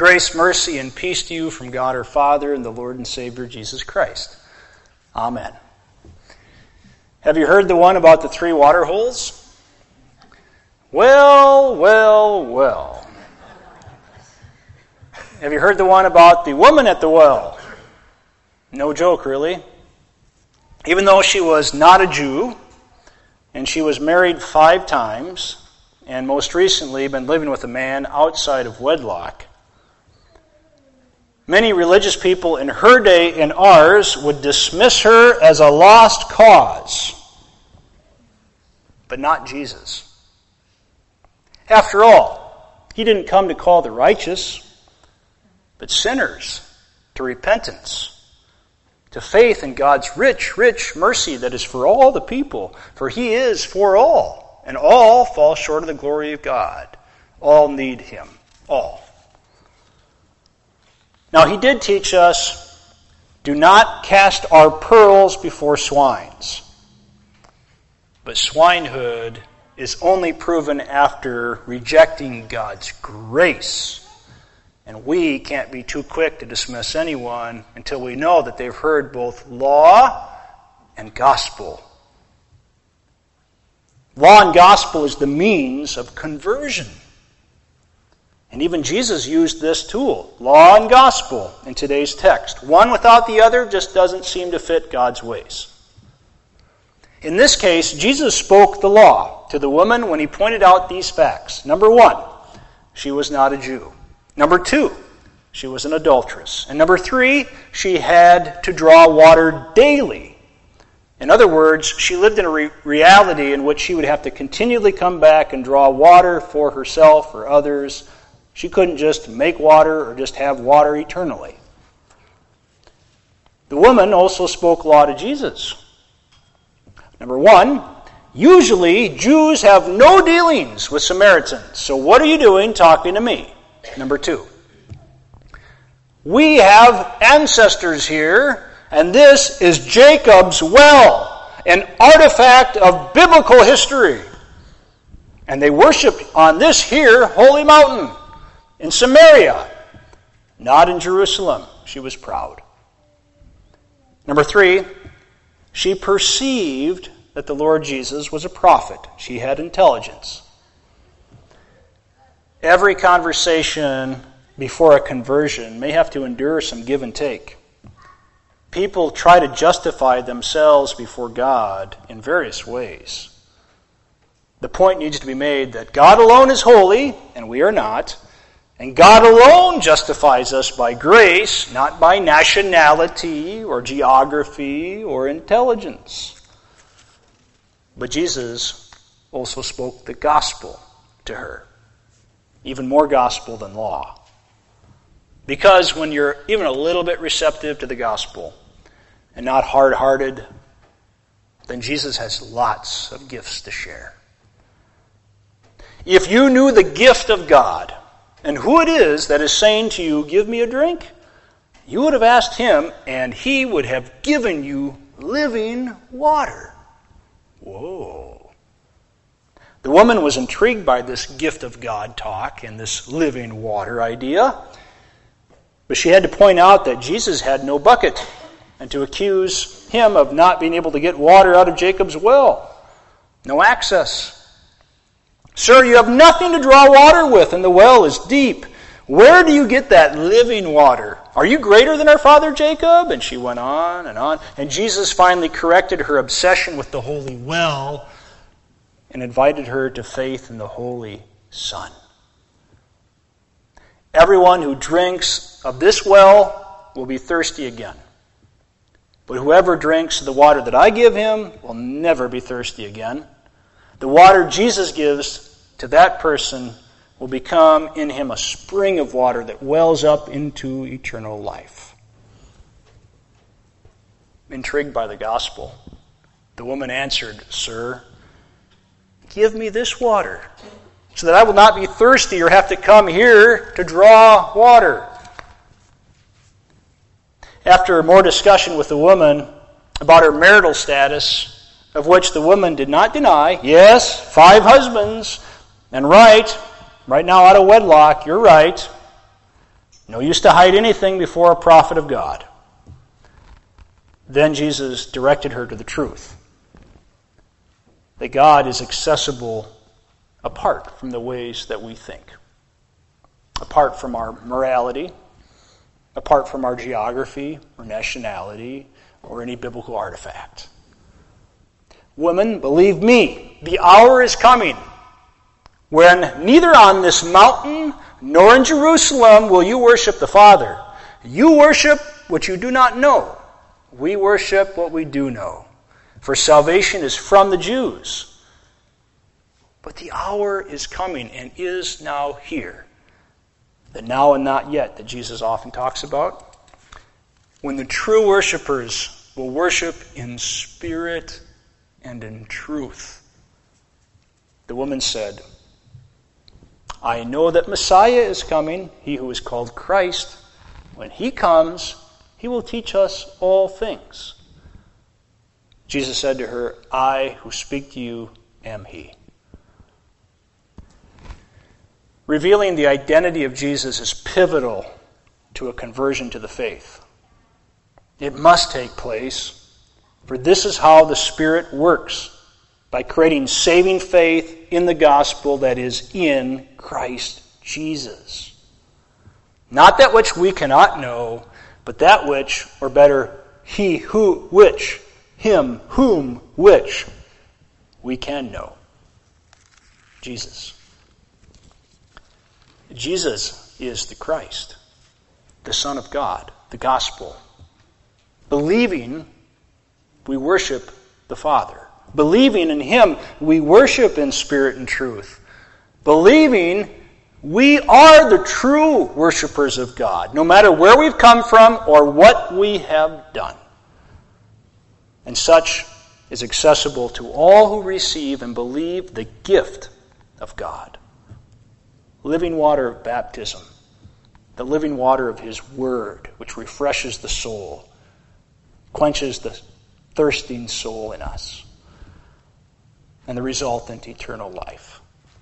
Grace, mercy, and peace to you from God our Father and the Lord and Savior Jesus Christ. Amen. Have you heard the one about the 3 water holes? Well. Have you heard the one about the woman at the well? No joke, really. Even though she was not a Jew, and she was married 5 times, and most recently been living with a man outside of wedlock, many religious people in her day and ours would dismiss her as a lost cause, but not Jesus. After all, he didn't come to call the righteous, but sinners to repentance, to faith in God's rich, rich mercy that is for all the people, for he is for all, and all fall short of the glory of God. All need him, all. Now, he did teach us, do not cast our pearls before swines. But swinehood is only proven after rejecting God's grace. And we can't be too quick to dismiss anyone until we know that they've heard both law and gospel. Law and gospel is the means of conversion. And even Jesus used this tool, law and gospel, in today's text. One without the other just doesn't seem to fit God's ways. In this case, Jesus spoke the law to the woman when he pointed out these facts. Number 1, she was not a Jew. Number 2, she was an adulteress. And number 3, she had to draw water daily. In other words, she lived in a reality in which she would have to continually come back and draw water for herself or others. She couldn't just make water or just have water eternally. The woman also spoke law to Jesus. Number 1, usually Jews have no dealings with Samaritans. So what are you doing talking to me? Number 2, we have ancestors here, and this is Jacob's well, an artifact of biblical history. And they worship on this here holy mountain. In Samaria, not in Jerusalem. She was proud. Number 3, she perceived that the Lord Jesus was a prophet. She had intelligence. Every conversation before a conversion may have to endure some give and take. People try to justify themselves before God in various ways. The point needs to be made that God alone is holy, and we are not. And God alone justifies us by grace, not by nationality or geography or intelligence. But Jesus also spoke the gospel to her, even more gospel than law. Because when you're even a little bit receptive to the gospel and not hard-hearted, then Jesus has lots of gifts to share. If you knew the gift of God, and who it is that is saying to you, give me a drink, you would have asked him, and he would have given you living water. Whoa. The woman was intrigued by this gift of God talk and this living water idea, but she had to point out that Jesus had no bucket, and to accuse him of not being able to get water out of Jacob's well. No access. Sir, you have nothing to draw water with, and the well is deep. Where do you get that living water? Are you greater than our father Jacob? And she went on and on. And Jesus finally corrected her obsession with the holy well and invited her to faith in the Holy Son. Everyone who drinks of this well will be thirsty again. But whoever drinks the water that I give him will never be thirsty again. The water Jesus gives to that person will become in him a spring of water that wells up into eternal life. Intrigued by the gospel, the woman answered, Sir, give me this water, so that I will not be thirsty or have to come here to draw water. After more discussion with the woman about her marital status, of which the woman did not deny. Yes, 5 husbands, and right now out of wedlock, you're right. No use to hide anything before a prophet of God. Then Jesus directed her to the truth, that God is accessible apart from the ways that we think, apart from our morality, apart from our geography or nationality or any biblical artifact. Women, believe me, the hour is coming when neither on this mountain nor in Jerusalem will you worship the Father. You worship what you do not know. We worship what we do know. For salvation is from the Jews. But the hour is coming and is now here. The now and not yet that Jesus often talks about. When the true worshipers will worship in spirit and in truth. The woman said, I know that Messiah is coming, he who is called Christ. When he comes, he will teach us all things. Jesus said to her, I who speak to you am he. Revealing the identity of Jesus is pivotal to a conversion to the faith. It must take place, for this is how the Spirit works, by creating saving faith in the gospel that is in Christ Jesus. Not that which we cannot know, but that which, or better, he who, which, him, whom, which, we can know. Jesus. Jesus is the Christ, the Son of God, the gospel. Believing, we worship the Father. Believing in him, we worship in spirit and truth. Believing, we are the true worshipers of God, no matter where we've come from or what we have done. And such is accessible to all who receive and believe the gift of God. Living water of baptism, the living water of his word, which refreshes the soul, quenches the thirsting soul in us, and the resultant eternal life.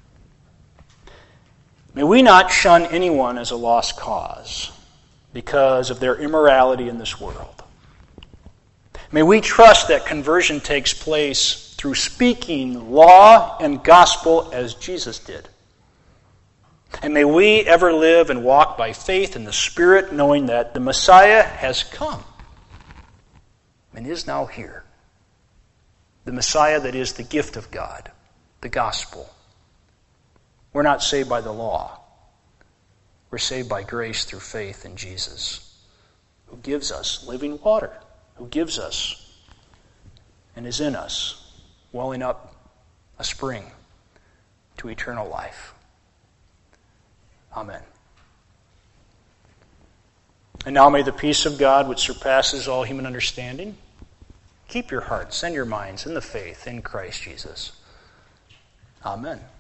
May we not shun anyone as a lost cause because of their immorality in this world. May we trust that conversion takes place through speaking law and gospel as Jesus did. And may we ever live and walk by faith in the Spirit, knowing that the Messiah has come and is now here. The Messiah that is the gift of God, the gospel. We're not saved by the law. We're saved by grace through faith in Jesus, who gives us living water, who gives us and is in us, welling up a spring to eternal life. Amen. And now may the peace of God, which surpasses all human understanding, keep your hearts and your minds in the faith in Christ Jesus. Amen.